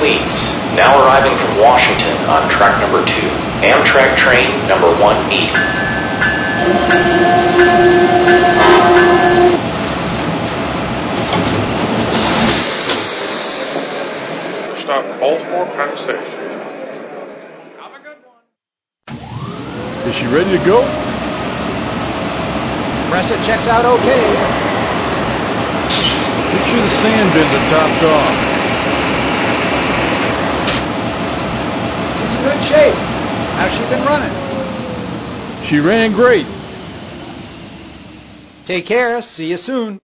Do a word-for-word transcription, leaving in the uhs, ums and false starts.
please. Now arriving from Washington on track number two, Amtrak train number one eighty. Stop Baltimore Penn Station. Have a good one. Is she ready to go? Pressa checks out okay. Make sure the sand bins are topped off. She's in good shape. How's she been running? She ran great. Take care. See you soon.